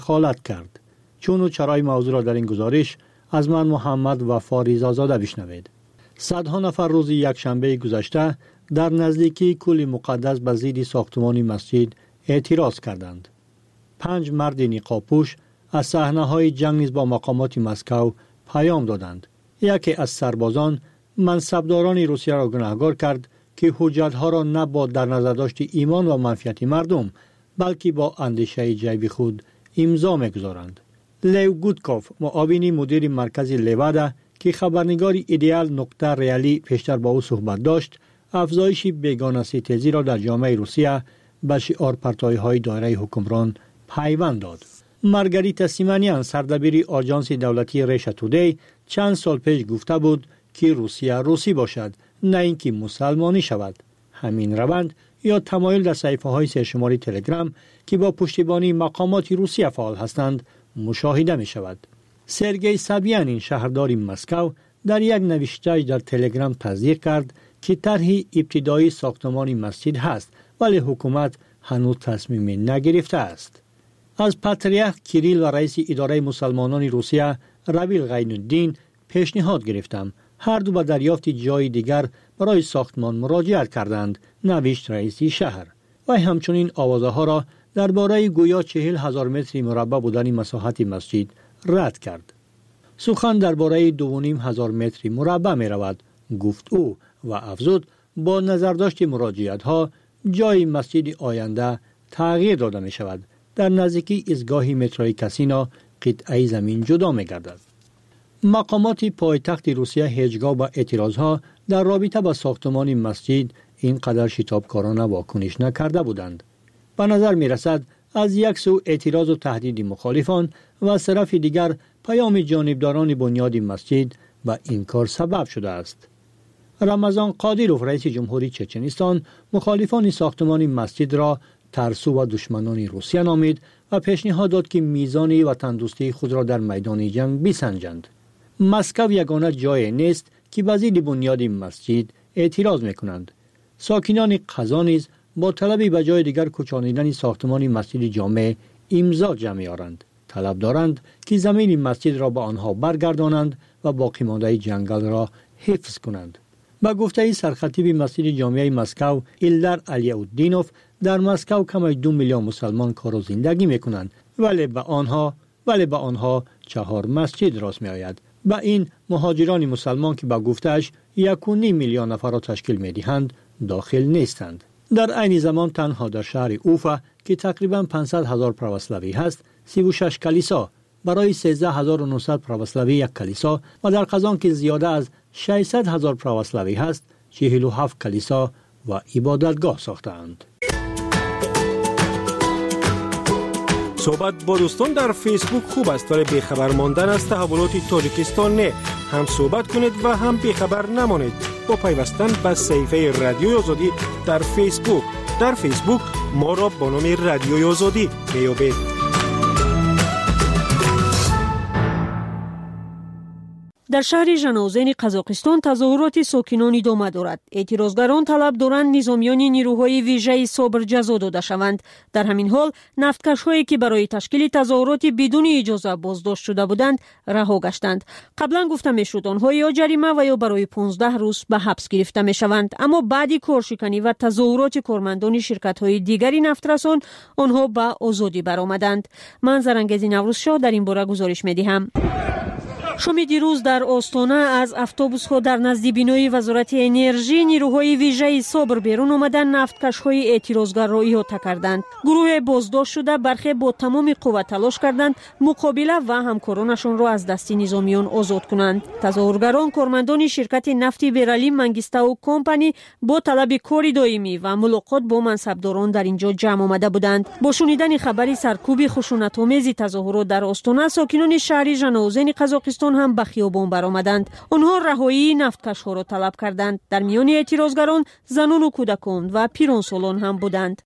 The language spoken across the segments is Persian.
خالت کرد. چون و چرای موضوع را در این گزارش از من محمد وفا ریزازاده بشنوید. صدها نفر روز یکشنبه گذشته در نزدیکی کوه مقدس به ضد ساختمان مسجد اعتراض کردند. 5 مرد نقابپوش از صحنه‌های جنگ نیز با مقامات مسکو پیام دادند. یکی از سربازان منصبداران روسیه را گناهکار کرد که حجت‌ها را نه با در نظر داشت ایمان و منفعت مردم بلکه با اندیشه جیبی خود امضا می‌گذارند. لیو گودکوف، معاون مدیر مرکز لیوادا که خبرنگار ایدئال نقطه ریالی پیشتر با او صحبت داشت، افزایش بیگانه ستیزی را در جامعه روسیه به شعار پرتایی‌های دایره حکمران پیوند داد. مارگاریتا سیمانیان، سردبیر آژانس دولتی ریشا تودی، چند سال پیش گفته بود که روسیه روسی باشد، نه اینکه مسلمانی شود. همین روند یا تمایل در صفحه‌های سرشماری تلگرام که با پشتیبانی مقامات روسیه فعال هستند مشاهده می شود. سرگئی سابیانین، شهردار مسکو، در یک نوشته در تلگرام تصدیق کرد که طرح ابتدایی ساختمان مسجد هست ولی حکومت هنوز تصمیم نگرفته است. از پاتریارک کیریل و رئیس اداره مسلمانان روسیه رویل غین‌الدین پیشنهاد گرفتم. هر دو به دریافت جای دیگر برای ساختمان مراجعت کردند، نوشت رئیس شهر. و همچنین آوازه ها را درباره گویا 40,000 متر مربع بودن مساحت مسجد رد کرد. سخن درباره 2,500 متر مربع می رود، گفت او و افزود با نظرداشت مراجعت ها جای مسجد آینده تغییر داده می شود. در نزدیکی ایستگاه متروی کاسینو قطعه زمین جدا می گردد. مقامات پایتخت روسیه هیچگاه با اعتراضها در رابطه با ساختمان مسجد اینقدر شتابکارانه واکنش نکرده بودند. به نظر می رسد از یک سو اعتراض و تهدید مخالفان و از طرف دیگر پیام جانبداران بنیاد مسجد و این کار سبب شده است. رمضان قادیروف، رئیس جمهوری چچنستان، مخالفان ساختمان مسجد را ترسو و دشمنان روسیه نامید و پیشنهاد داد که میزان وطن دوستی خود را در میدان جنگ بسنجند. مسکو یگانه جای نیست که به ضد بنیاد مسجد اعتراض میکنند. ساکنان قزان نیز با طلبی به جای دیگر کوچانیدن ساختمان مسجد جامع امضا جمع آورند. طلب دارند که زمین مسجد را به آنها برگردانند و باقی مانده جنگل را حفظ کنند. با گفته سرخطیب مسجد جامع مسکو ایلدار علیاودینوف، در مسکو کم 2 میلیون مسلمان کار و زندگی میکنند ولی به آنها 4 مسجد راست می آید. با این مهاجران مسلمان که با گفتهش 1.5 میلیون نفر را تشکیل می دهند داخل نیستند. در عین زمان تنها در شهر اوفا که تقریبا 500,000 پروسلاوی هست 36 کلیسا برای 13,900 پروسلاوی یک کلیسا و در قزان که زیاده از 600,000 پروسلاوی هست 47 کلیسا و عبادتگاه ساختند. صحبت با دوستان در فیسبوک خوب است ولی بیخبر ماندن از تحولات تاجیکستان نه. هم صحبت کنید و هم بیخبر نمانید با پیوستن به صفحه رادیوی آزادی در فیسبوک. در فیسبوک ما را با نام رادیوی آزادی میابید. در شهر ژناوزن قزاقستان تظاهرات ساکنان ادامه دارد. اعتراضگران طلب دارند نظامیان نیروهای ویژه صابر جزا داده شوند. در همین حال نفتکش‌هایی که برای تشکیل تظاهرات بدون اجازه بازداشت شده بودند رها گشتند. قبلا گفته میشد آنها یا جریمه و یا برای 15 روز به حبس گرفته میشوند، اما بعد کارشکنی و تظاهرات کارمندان شرکت‌های دیگری نفترسان آنها به آزادی برآمدند. من زرنگزی نوروزشاه در این باره گزارش می‌دهم. شام دیروز در آستانه از اتوبوس‌ها در نزد بینای وزارت انرژی نیروهای ویژه صابر بیرون آمدن نفتکش‌های اعتراضگر را احاطه کردند. گروه بازداشت شده برخی با تمام قوت تلاش کردند مقابله و همکارانشان را از دست نظامیان آزاد کنند. تظاهرگران کارمندان شرکت نفت بیرالی منگیستاو کمپانی با طلب کاری دائمی و ملاقات با منصبداران در اینجا جمع آمده بودند. با شنیدن خبری سرکوب خشونت‌آمیز تظاهرات در آستانه، ساکنان شهر ژناوزن قزاقستان هم به خیابان برآمدند. آنها رهایی نفتکش‌ها را طلب کردند. در میان اعتراضگران زنان و کودکان و پیرانسالان هم بودند.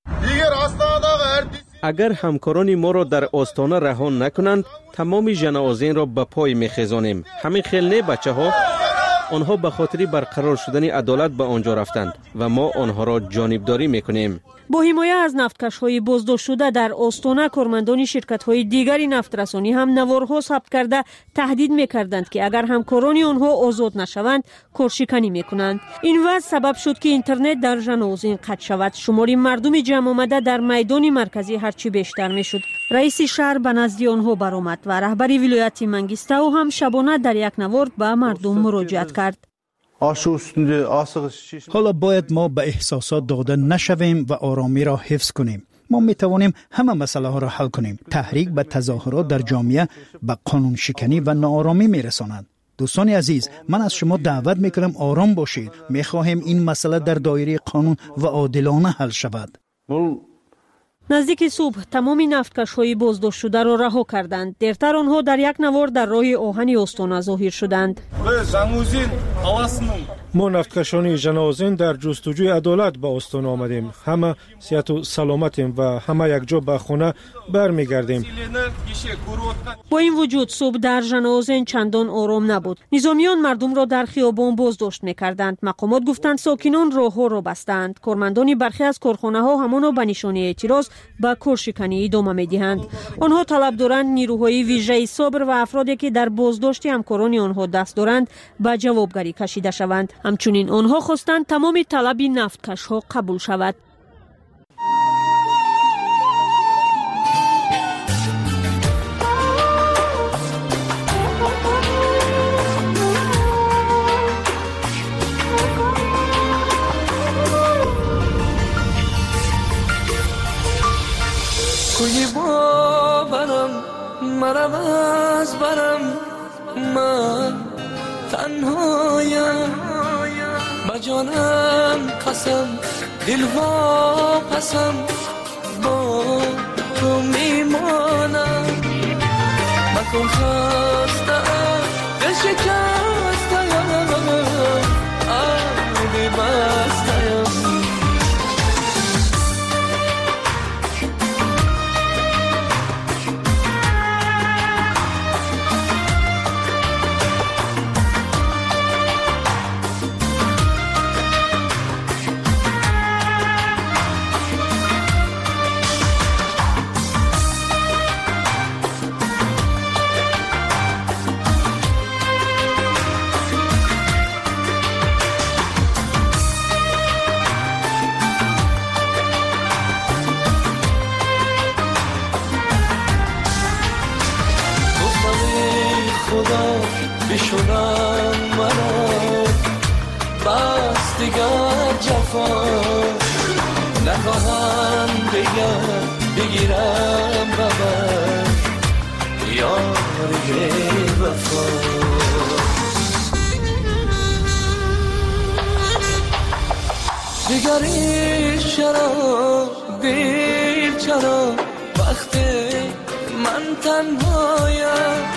اگر همکاران ما را در آستانه رها نکنند تمام ژناوزن را به پای می‌خیزانیم. همین خیل نه بچه‌ها، آنها به خاطر برقرار شدن عدالت به آنجا رفتند و ما آنها را جانبداری می‌کنیم. با حمایت از نفتکش‌های بازداشت شده در استونه، کارمندان شرکت‌های دیگری نفترسانی هم نوارها ثبت کرده تهدید می‌کردند که اگر همکاران آنها آزاد نشوند کارشکنی می‌کنند. این وضع سبب شد که اینترنت در ژنوزین قطع شود. شماری مردم جمع آمده در میدان مرکزی هرچی بیشتر می‌شد. رئیس شهر به نزد آنها برآمد و رهبر ولایت منگیستاو هم شبانه در یک نوار به مردم مراجعت کرد. حالا باید ما به احساسات داده نشویم و آرامی را حفظ کنیم. ما می توانیم همه مسئله ها را حل کنیم. تحریک به تظاهرات در جامعه به قانون شکنی و ناآرامی می رساند. دوستان عزیز، من از شما دعوت می کنم آرام باشید. می خواهیم این مسئله در دایره قانون و عادلانه حل شود. نزدیک صبح تمام نفتکش‌های بازداشت شده را رها کردند. دیرتر آنها در یک نوار در راه آهن استان ظاهر شدند. ما نفتکشان ژنوزین در جستجوی عدالت به استان آمدیم. همه صحت و سلامتیم و همه یک جا به خانه برمیگردیم. با این وجود صبح در ژنوزین چندان آرام نبود. نظامیان مردم را در خیابان بازداشت می‌کردند. مقامات گفتند ساکنان راه‌ها را بستند. کارمندان برخی از کارخانه‌ها همانا به نشانه اعتراض به کارشکنی ادامه می‌دهند. آنها طلب دارند نیروهای ویژه صبر و افرادی که در بازداشت همکاران آنها دست دارند به جوابگری کشیده شوند. همچنین آنها خواستند تمام طلب نفتکش‌ها قبول شود. کوی باورم مرم از برم، من تنهایم با جانم قسم، دل وا پسم با تو میمانم. مکن خستم دل شکستم، آبی بستم. بشونم منو بس دیگر جفا نخواهم بگیرم ببر یاری وفا. دیگری چرا دیر چرا وقتی من تنهایم،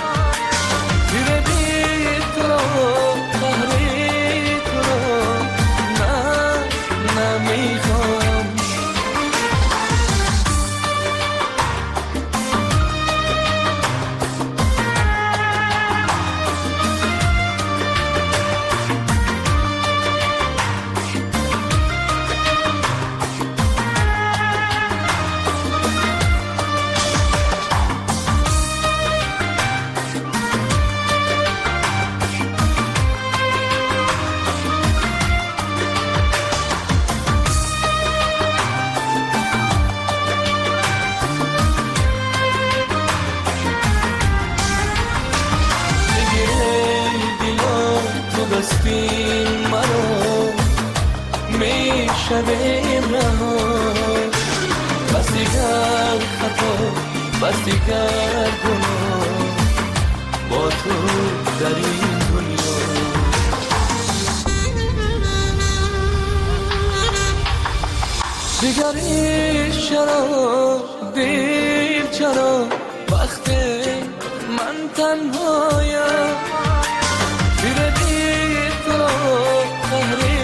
شبیم نهار بس دیگر خطا بس دیگر گناه با تو در این دنیا. دیگری چرا دیر چرا وقتی من تنهایم، دیر دیر تو قهری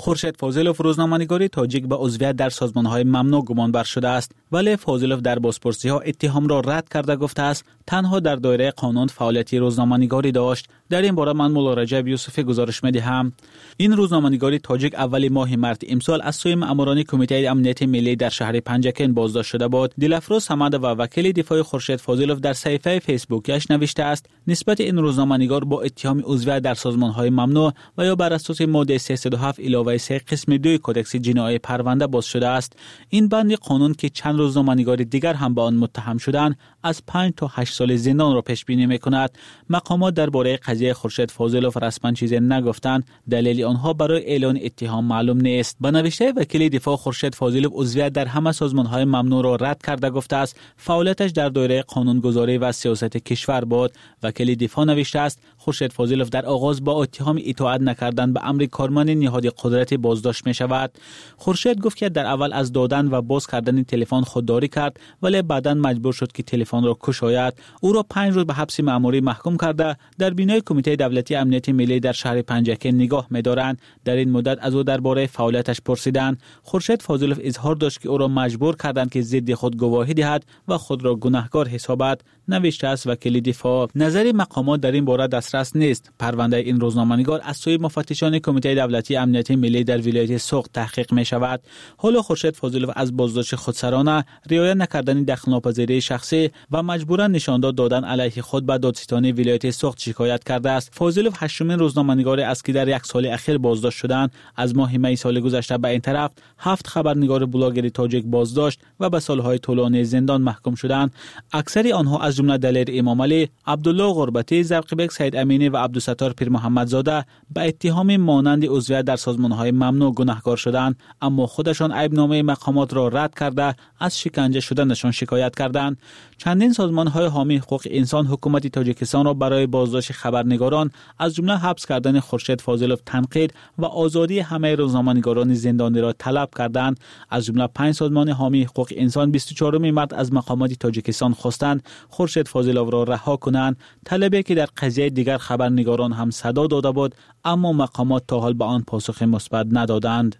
خورشید فاضلوف روزنامه‌نگار تاجیک به عضویت در سازمان‌های ممنوع گمانبر شده است، ولی فاضلوف در بازپرسی‌ها اتهام را رد کرده گفته است تنها در دایره قانون فعالیت روزنامه‌نگاری داشت. در این باره من مولا رجب یوسفی گزارش می‌دهم. این روزنامه‌نگار تاجیک اول ماه مارس امسال از سوی ماموران کمیته امنیت ملی در شهر پنجکن بازداشت شده بود. دلافروز حمد و وکیل دفاع خورشید فاضلوف در صفحه فیسبوکش نوشته است نسبت این روزنامه‌نگار با اتهام عضویت در سازمان‌های ممنوع و یا بر اساس ماده 307 علاوه 3 قسم 2 کدکس جنایی پرونده باز شده است. این بند قانون که چند روزنامه‌نگار دیگر هم به آن متهم شدند از 5 تا 8 سال زندان را پیش بینی می‌کند. مقامات درباره قضیه خورشید فاضلوف رسما چیزی نگفتند. دلیل آنها برای اعلان اتهام معلوم نیست. به نوشته وکیل دفاع خورشید فاضلوف عضویت در همه سازمان‌های ممنوع را رد کرده گفته است فعالیتش در دایره قانونگذاری و سیاست کشور بود. وکیل دفاع نوشته است خورشید فاضلوف در آغاز با اتهام اطاعت نکردن به امر کارمند نهاد قدرت بازداشت می شود. خورشید گفت که در اول از دادن و باز کردن تلفن خودداری کرد ولی بعداً مجبور شد که تلفن را گشاید. او را 5 روز به حبس مأموری محکوم کرده در بینای کمیته دولتی امنیت ملی در شهر پنجکن نگاه می‌دارند. در این مدت از او درباره فعالیتش پرسیدند. خورشید فاضلوف اظهار داشت که او را مجبور کردند که ضد خود گواهی دهد و خود را گناهکار حسابد. نوشته است وکیل دفاع. نظر مقامات در این باره دسترس نیست. پرونده این روزنامه‌نگار از سوی مفتشان کمیته دولتی امنیت ملی در ولایت سوق تحقیق می شود. حالا خورشید فاضلوف از بازداشت خودسرانه، رعایت نکردن دخل‌ناپذیری شخصی و مجبوراً نشانداد دادن علیه خود به دادستانی ولایت سوق شکایت کرده است. فاضلوف هشتمین روزنامه‌نگار است که در یک سال اخیر بازداشت شدند. از ماه می سال گذشته به این طرف 7 خبرنگار بلاگر تاجیک بازداشت و به سالهای طولانی زندان محکوم شدند. اکثر آنها از جمله دلیر امام علی، عبدالله غربتی، زرقبک سید امینی و عبدالستار پیر محمد زاده به اتهام مانند عضویت در سازمان‌های ممنوع گناهکار شدند، اما خودشان عیبنامه مقامات را رد کرده از شکنجه شدنشان شکایت کردند. چندین سازمان‌های حامی حقوق انسان حکومت تاجیکستان را برای بازداشت خبرنگاران از جمله حبس کردن خورشید فاضلوف تنقید و آزادی همه روزنامه‌نگاران زندانی را طلب کردند. از جمله 5 سازمان حامی حقوق انسان 24 مارس از مقامات تاجیکستان خواستند خورشید فاضلوف را رها کنند، طلبی که در قضیه دیگر خبرنگاران هم صدا داده بود، اما مقامات تا حال به آن پاسخ مثبت ندادند.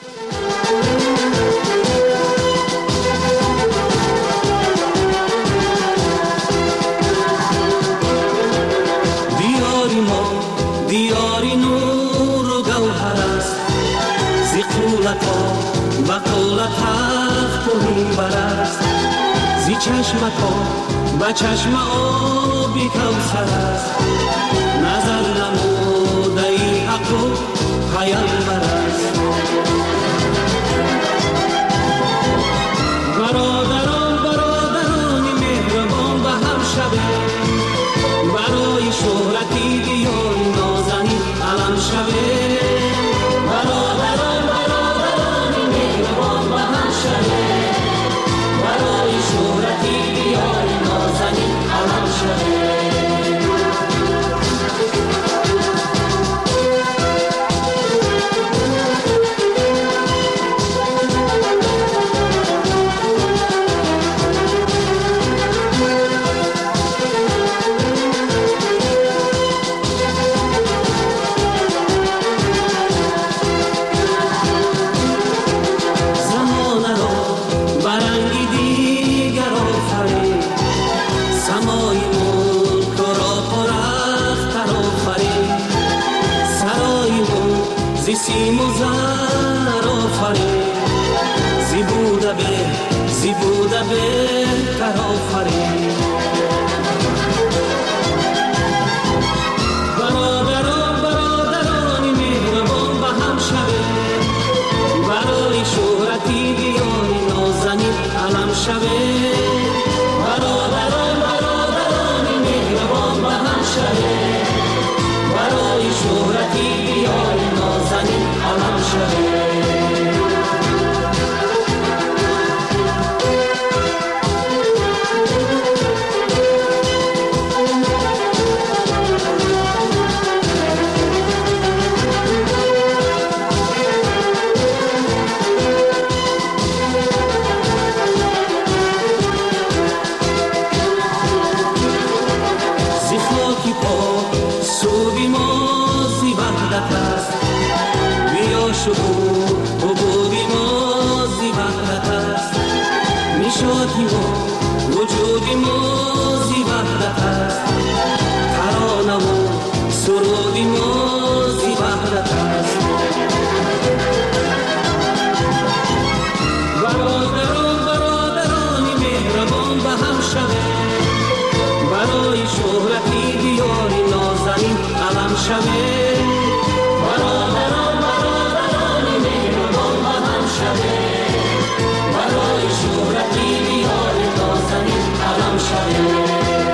دیاری نور و گوهر است زیقولت ها بقولت تخت و میبر است زی چشمت ها به چشم آبی کوثر است نظر نموده ای حق و پیامبر است برادران مهربان به هم شده برای شهرتی دیاری نازنین علم شده برادران مهربان به هم شده برای شهرتی دیاری نازنین علم شده سیم و زر آفرین زی بوده بهتر آفرین برادران مهربان به هم شده برای شهرتی دیاری نازنین علم شده برادران مهربان به هم شده برای شهرتی دیاری نازنین علم شده شکوه و بودی ما زی وحدت است نشاطی ما وجودی ما زی وحدت است ترانه و سرودی ما زی وحدت است برادران مهربان به هم شوه برای شهرتی دیاری نازنین علم شوه برادران مهربان به هم شوه برای شهرتی دیاری نازنین علم شوه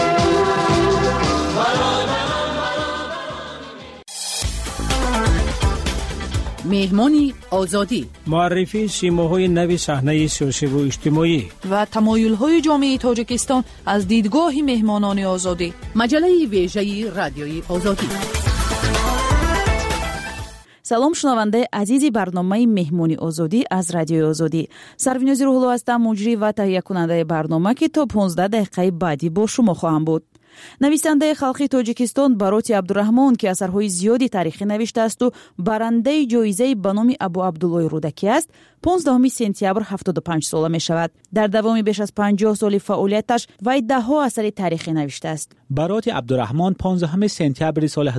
مهمانی آزادی معرفی سیماهای نوی صحنه سیاسی و اجتماعی و تمایل‌های جامعه تاجیکستان از دیدگاه مهمانان آزادی مجله ویژه رادیوی آزادی. سلام شنونده عزیزی برنامه مهمانی آزادی از رادیوی آزادی. سروینوزی روحلو هستم، مجری و تهیه کننده برنامه که تا 15 دقیقه بعدی با شما خواهم بود. نویسنده خلقی تاجیکستان باروتی عبدالرحمان که اثرهای زیادی تاریخی نوشته است و برنده جایزه به نام ابو عبدالله رودکی است، 15 سپتامبر 75 ساله می شود. در دوام بیش از 50 سال فعالیتش وی ده‌ها اثر تاریخی نوشته است. باروتی عبدالرحمان 15 سپتامبر سال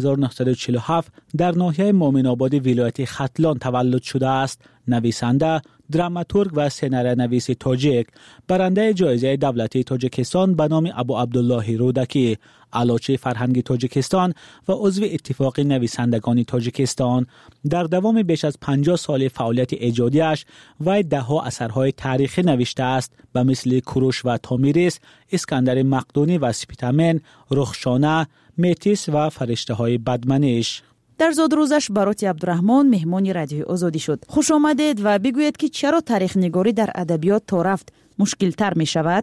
1947 در ناحیه مومن آباد ولایت ختلان تولد شده است. نویسنده، دراماتورگ و سناریونویس تاجیک، برنده جایزه دولتی تاجیکستان به نام ابو عبدالله رودکی، علاچه فرهنگی تاجیکستان و عضو اتفاق نویسندگان تاجیکستان، در دوام بیش از 50 سال فعالیت ایجادیش وی ده‌ها اثرهای تاریخی نوشته است به مثل کوروش و تامیریس، اسکندر مقدونی و سپیتامن، رخشانه، میتیس و فرشته های بدمنش. در زادروزش باروتی عبدالرحمان مهمان رادیوی آزادی شد. خوش آمدید و بگویید که چرا تاریخ نگاری در ادبیات تا رفت مشکل تر می شود؟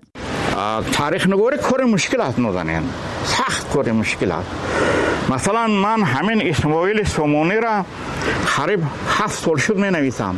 تاریخ نگاری کار مشکل است نازنین، سخت کار مشکل است. مثلا من همین اسماعیل سومونی را قریب 7 سال شد می نویسم.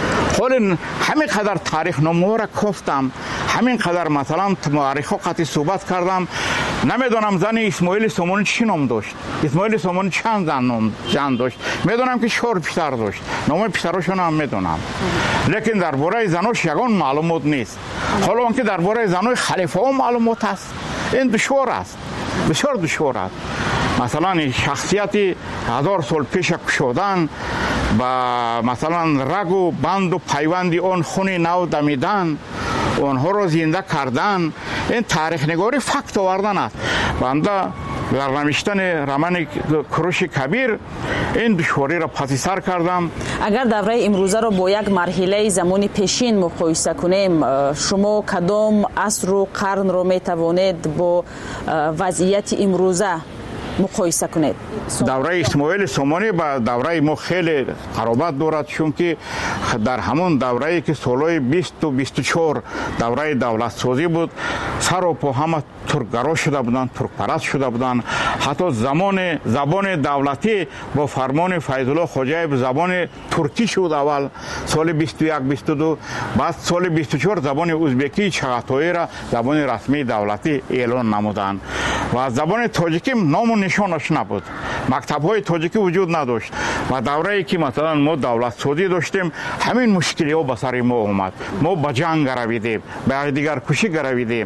حالا همین قدر تاریخ نامه را گفتم، همین قدر مثلا مورخ قطعی صحبت کردم، نمیدونم زن اسماعیل سومونی چی نام داشت، اسماعیل سومونی چند زن داشت، میدونم که 4 پسر داشت، نام پسراشون هم میدونم، لیکن درباره زناش یگان معلومات نیست. حالا اون که درباره زنای خلیفه ها معلومات است، این دشوار است، بسیار دشوار است. مثلا شخصیتی 1000 سال پیش کشودن و مثلا رگ و بند و پیوند آن خون نو دمیدن، آنها را زنده کردن، این تاریخ نگاری فکت آوردن است. بنده در نوشتن رمان کوروش کبیر این دشواری را پس سر کردم. اگر دوره امروزه را با یک مرحله زمانی پیشین مقایسه کنیم، شما کدام عصر و قرن را می توانید با وضعیت امروزه مقایسه کنید؟ دوره اسماعیل سومونی با دوره ما خیلی قرابت دارد، چون که در همون دوره‌ای که سالهای 20 و 24 دوره دولت سازی بود، سر و پا همه ترکگرا شده بودند، ترک پرست شده بودند. حتی زبان دولتی با فرمان فیض‌الله خواجه زبان ترکی شد اول سال 21 22، بعد سال 24 زبان ازبکی چغاتایی را زبان رسمی دولتی اعلان نمودند و زبان تاجیکی نام و نشانش نبود، مکتب‌های تاجیکی وجود نداشت. و دوره‌ای که مثلا ما دولت سازی داشتیم، همین مشکل‌ها به سر ما اومد، ما به جنگ رویدیم، به دیگر کشی رویدیم.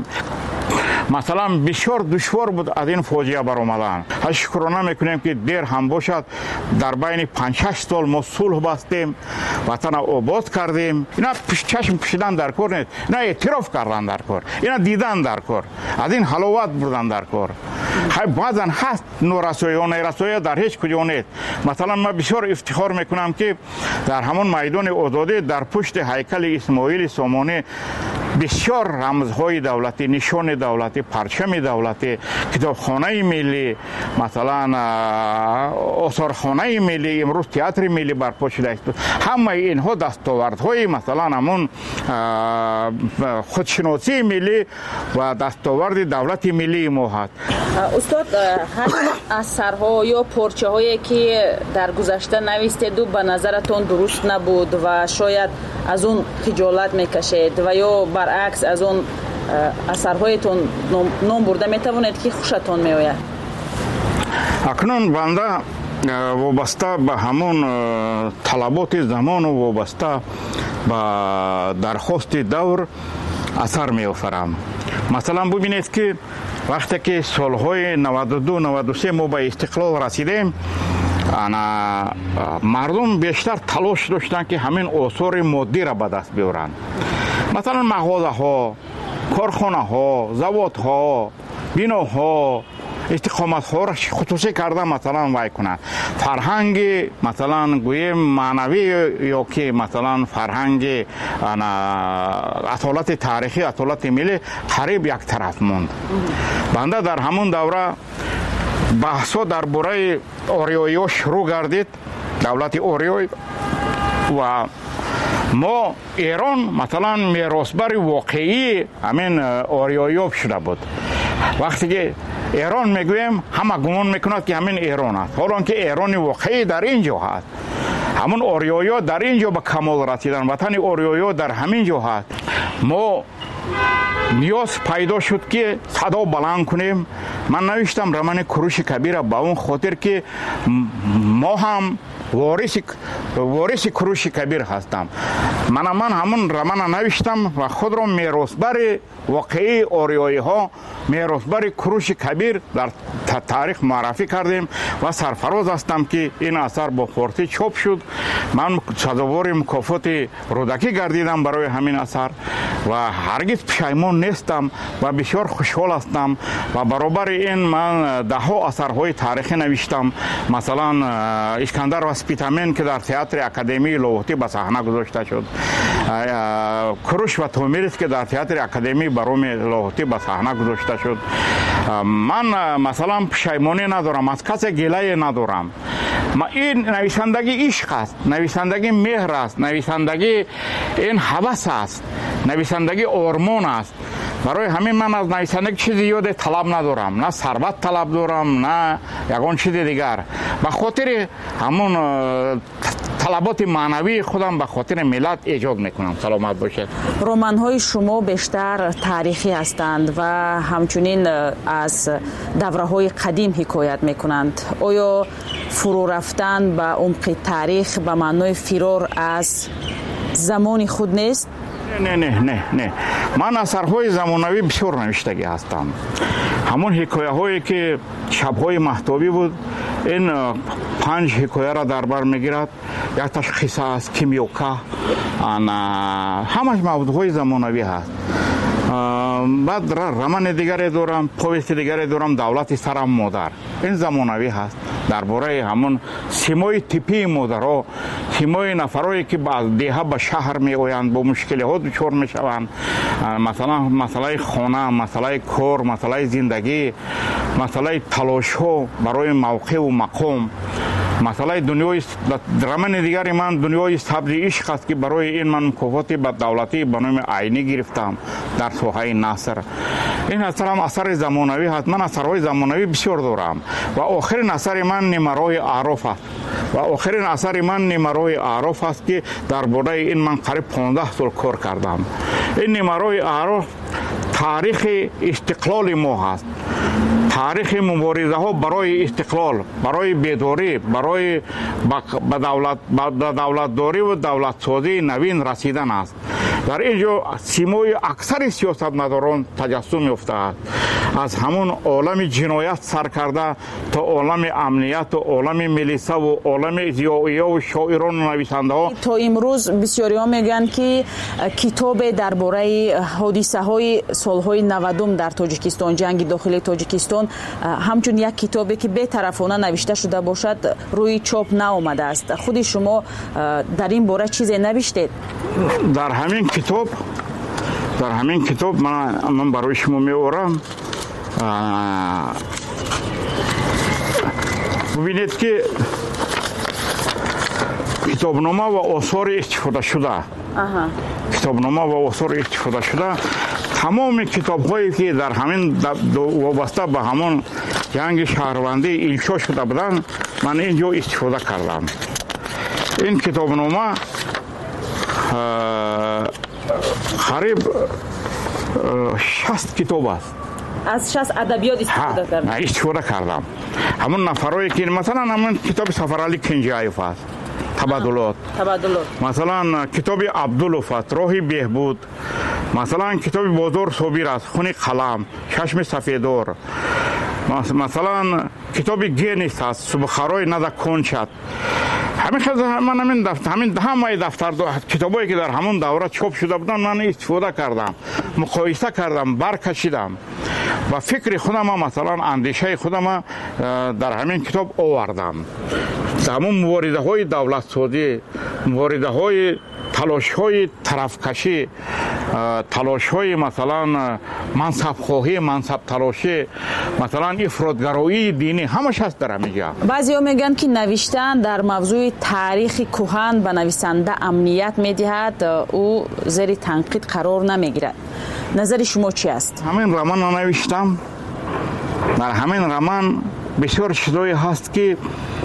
مثلا بسیار دشوار بود از این فاجعه برآمدن. شکرانه میکنیم که دیر هم باشد در بین 5-6 سال ما صلح بستیم، وطن آباد کردیم. اینا چشم پوشیدن در کار نیست، اینا اعتراف کردن در کار، اینا دیدن در کار، از این حلاوت بردن در کار. بعضا هست نورسایی و نیرسایی در هیچ کجا نیست. مثلا من بسیار افتخار میکنم که در همون میدان آزادی در پشت هیکل اسماعیل سومونی بسیار رمزهای دولتی، نشان دولتی، پرچم دولتی، کتابخانه ملی، مثلا آثارخانه ملی، امروز تئاتر ملی برپا شده است. همه اینها دستاوردهای مثلا همون خودشناسی ملی و دستاورد دولت ملی ما هست. استاد، همین اثرها یا پارچه هایی که در گذشته نوشتید و به نظرتون درست نبود و شاید از اون خجالت میکشید و یا برعکس از اون اثرهایتون نام برده میتوانید که خوشتون میآید؟ اکنون بنده وابسته به همون طلبات زمان و وابسته به درخواست دور اثر می آفرم. مثلا ببینید که وقتی که سالهای 92-93 ما به استقلال رسیدیم، مردم بیشتر تلاش داشتن که همین آثار مادی را به دست بیارن. مثلا مغازه ها، کارخانه ها، زواد ها، بیناها، استقامت ها را خصوصی کرده مثلا وای کنند. فرهنگ مثلا گویم معنوی یا که مثلا فرهنگ اصالت تاریخی، اصالت ملی قریب یک طرف موند. بنده در همون دوره بحثا درباره آریایی شروع گردید، دولت آریایی، و ما ایران مثلا میراثبر واقعی همین آریایی شده بود. وقتی که ایران میگویم همه گمان میکند که همین ایران است، حالا که ایران واقعی در اینجا هست. همون آریایی در اینجا به کمال رسیدن، وطن آریایی در همین جا هست. ما نیاز پیدا شد که صدا بلند کنیم. من نوشتم رمان کوروش کبیر به اون خاطر که ما هم وارث کوروش کبیر هستم. من همون رمان نوشتم و خود را میراثبر واقعی آریایی ها، میراثبر کوروش کبیر در تاریخ معرفی کردیم و سرفراز هستم که این اثر با فارسی چاپ شد. من سزاوار مکافات رودکی گردیدم برای همین اثر و هرگز پشیمان نیستم و بسیار خوشحال هستم. و برابر این من ده ها اثرهای تاریخی نوشتم. مثلا اسکندر و سپیتامین که در تئاتر اکادمی لاهوتی به صحنه گذاشته شد، کوروش و تومیریس که در تئاتر اکادمی بروم لاهوتی به صحنه گذاشته شد. من مثلا پشیمانی ندارم، از کسی گله ندارم. این نویسندگی عشق است، نویسندگی مهر است، نویسندگی این هوس است، نویسندگی آرمان است. برای همین من از نویسندگی چیزی یاد طلب ندارم، نه ثروت طلب دارم نه یگان چیز دیگر. به خاطر همون طلبات معنوی خودم به خاطر ملت ایجاد میکنم. سلامت باشید. رمان‌های شما بیشتر تاریخی هستند و همچنین از دوره‌های قدیم حکایت میکنند. آیا فرو رفتن به عمق تاریخ به معنای فرار از زمان خود نیست؟ نه. من اثرهای زمانوی بسیار نوشتگی هستم. همون حکایه هایی که شبهای مهتابی بود، این 5 حکایه را در بر میگیرد. یک تشخیص است، کیمیوکا، همش موضوعهای زمانوی هست. بعد رمان دیگری دارم، پویست دیگری دارم، دولت سرم مادر. این زمانوی هست، درباره همون سیمای تیپی مادرها، سیمای نفرایی که از دیها به شهر می آیند، با مشکل ها دچار می شوند. مثلا مسئله خانه، مسئله کار، مسئله زندگی، مسئله تلاش ها برای موقع و مقام. مسئله دنیای رمان دیگری من دنیای سبز عشق است که برای این من مکافات به دولتی به نام عینی گرفتم در ساحه نثر. این اثر هم اثر زمانوی هست. من اثرهای زمانوی بسیار دارم و آخرین اثر من نیمروی اعراف است. و آخرین اثر من نیمروی اعراف است که درباره این من قریب 15 سال کار کردم. این نیمروی اعراف تاریخ استقلال ما هست. تاریخ مبارزه ها برای استقلال، برای بیداری، برای دولت داری و دولت سازی نوین رسیدن است. در اینجا سیمای اکثر سیاستمداران تجسم یافته است. از همون عالم جنایت سر کرده تا عالم امنیت و عالم ملیسه و عالم ضیائیه و شاعران و نویسنده ها. تا امروز بسیاری ها میگن که کتاب درباره حادثه های سالهای 90 در تاجیکستان، جنگ داخلی تاجیکستان، همچون یک کتابی که بی‌طرفانه نوشته شده باشد روی چاپ نآمده است. خود شما در این باره چیزی نوشتید؟ در همین کتاب من برای شما می‌آورم. ببینید که کتابنامه و آثار استفاده شده. کتابنامه و آثار استفاده شده تمام کتاب‌هایی که در همین وابسته به همون جنگ شهروندی انشا شده بودن من اینجا استفاده کردم. این کتابنامه قریب 60 کتاب است. از شش ادبیات استفاده کردم. استفاده کردم. همون نفرایی که مثلا همون کتاب سفرعلی کنجایف است. تبادلات. مثلا کتاب عبداللوف است. راهی بهبود. مثلا کتاب بازار صابر است. خون قلم. چشم سفیدار. مثلا کتاب گینیس است. سبخارای ندا کنچت. همین همه دفتر کتابایی که در همون دوره چاپ شده بودن من استفاده کردم، مقایسه کردم، برکشیدم و فکر خودم مثلا اندیشه خودم در همین کتاب آوردم. همون مبارزه های دولت سازی، مبارزه های تلاش های طرفکشی، تلاش های مثلا منصب خواهی، منصب تلاشی، مثلا افراطگرایی دینی همش هست در همینجا. بعضیا میگن که نوشتن در موضوع تاریخ کهن به نویسنده امنیت میدهد، او زیر تنقید قرار نمیگیرد. نظر شما چی است؟ همین رمان نوشتم. در همین رمان بسیار چیزایی هست که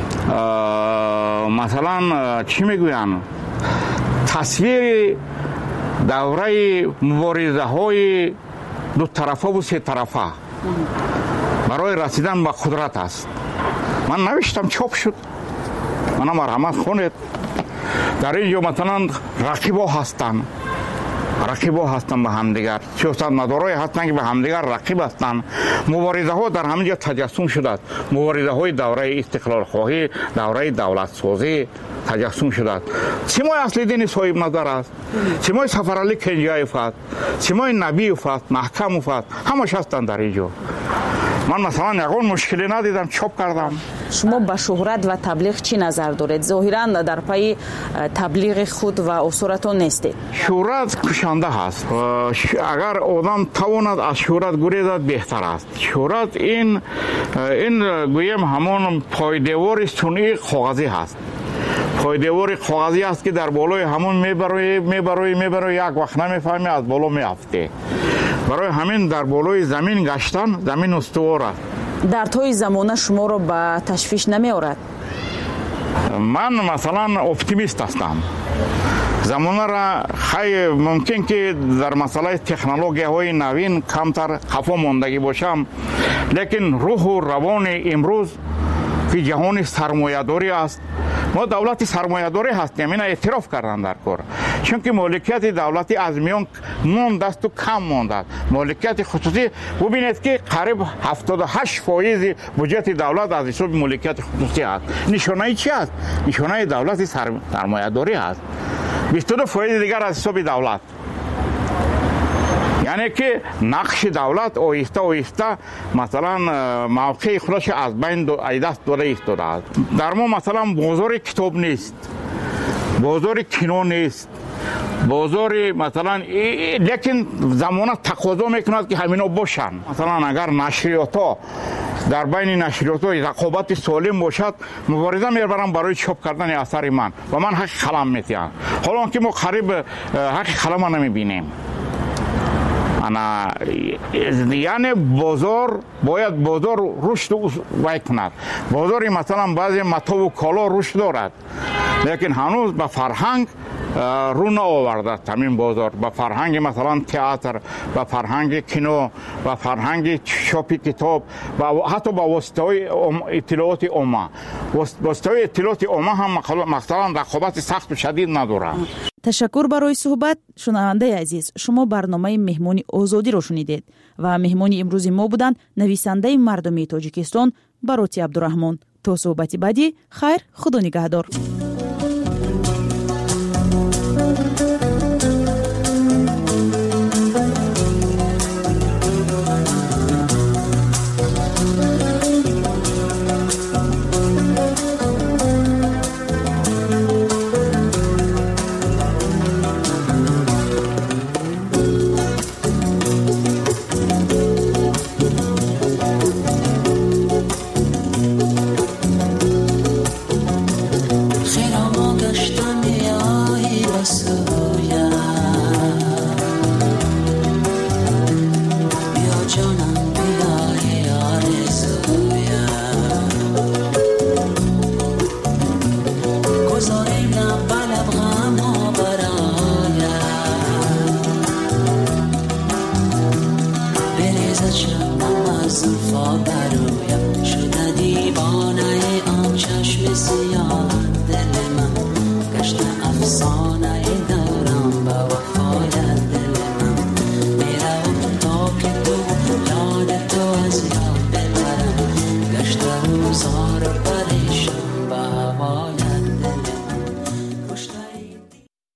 مثلا چی میگوین؟ تصویر دوره مبارزه های دو طرفه و سه طرفه برای رسیدن به قدرت است. من نوشتم، چاپ شد. من مرحمت خونید. در اینجا مثلا رقیبا هستن به همدیگر، سیاستمدارای هستن که به همدیگر رقیب هستن. مبارزه ها در همینجا تجسم شده. مبارزه های دوره استقلال خواهی، دوره دولت سازی تجسم شده. سیمای اصلی دین صاحب نظر است، سیمای سفرعلی کنجایف است، سیمای نبیف است، محکموف است، همش هستن در اینجا. من مثلا یگان مشکلی ندیدم، چاپ کردم. شما به شهرت و تبلیغ چی نظر دارید؟ ظاهرا در پای تبلیغ خود و اثراتون نیستید. شهرت کشنده هست. اگر آدم تواند از شهرت گریزد بهتر است. شهرت این گویم همون پایدیوار صنعی کاغذی هست. پایدیوار کاغذی است که در بالای همون میبره یک وقت نمیفهمی از بالا میافته. برای همین در بالای زمین گشتن، زمین استوار است. در طی زمانه شما رو به تشویش نمی آورد؟ من مثلا اپتیمیست هستم. زمانه را خیلی ممکن که در مسئله تکنولوژی های نوین کمتر خفا ماندگی باشم، لیکن روح و روان امروز که جهان سرمایه‌داری است، ما دولت سرمایه‌داری هستیم، این اعتراف کردن در کار. چون که مالکیت دولتی از میان مانده است و کم مانده است. مالکیت خصوصی ببینید که قریب 78% بودجه دولت از حساب مالکیت خصوصی است. نشانه چی است؟ نشانه دولت سرمایه‌داری است. 22% دیگر از حساب دولت. یعنی که نقش دولت آهسته مثلا موقع خودش از بین دست داده ایستاده است. در ما مثلا بازار کتاب نیست، بازار کینو نیست، بازار مثلا لیکن زمانه تقاضا میکند که همینا باشن. مثلا اگر نشریات ها در بین نشریات ها رقابت سالم باشد، مبارزه میبرم برای چاپ کردن اثر من و من حق قلم میتیم. حالا که ما قریب حق قلم نمیبینیم. یعنی بازار باید رشد وای کند. بازاری مثلا بعضی متا و کالا رشد دارد، لیکن هنوز به فرهنگ رو نآورده. همین بازار به فرهنگ مثلا تئاتر، به فرهنگ کینو، به فرهنگ چاپ کتاب و حتی به واسطه اطلاعات عامه. واسطه اطلاعات عامه هم مثلا رقابت سخت و شدید نداره. تشکر برای صحبت. شنونده عزیز، شما برنامه مهمانی آزادی را شنیدید و مهمانی امروز ما بودند نویسنده مردمی تاجیکستان باروتی عبدالرحمن. تا صحبتی بعدی، خیر، خدا نگهدار.